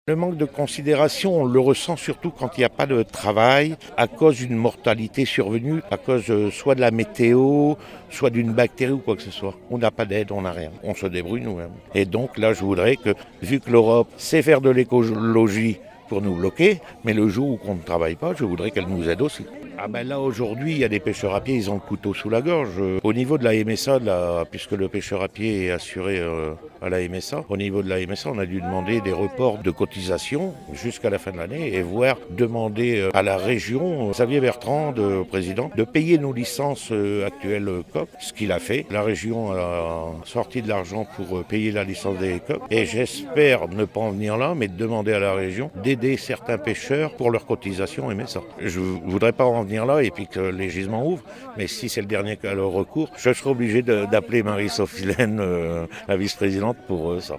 Le manque de considération, on le ressent surtout quand il n'y a pas de travail, à cause d'une mortalité survenue, à cause soit de la météo, soit d'une bactérie ou quoi que ce soit. On n'a pas d'aide, on n'a rien. On se débrouille nous-mêmes. Et donc là, je voudrais que, vu que l'Europe sait faire de l'écologie pour nous bloquer, mais le jour où on ne travaille pas, je voudrais qu'elle nous aide aussi. Ah ben là aujourd'hui il y a des pêcheurs à pied, ils ont le couteau sous la gorge. Au niveau de la MSA, puisque le pêcheur à pied est assuré à la MSA, au niveau de la MSA on a dû demander des reports de cotisation jusqu'à la fin de l'année et voire demander à la région, Xavier Bertrand, le président, de payer nos licences actuelles COP, ce qu'il a fait. La région a sorti de l'argent pour payer la licence des COP et j'espère ne pas en venir là, mais de demander à la région d'aider certains pêcheurs pour leur cotisation MSA. Je ne voudrais pas en venir là et puis que les gisements ouvrent, mais si c'est le dernier cas le recours, je serai obligé d'appeler Marie-Sophie Laine, la vice-présidente, pour ça.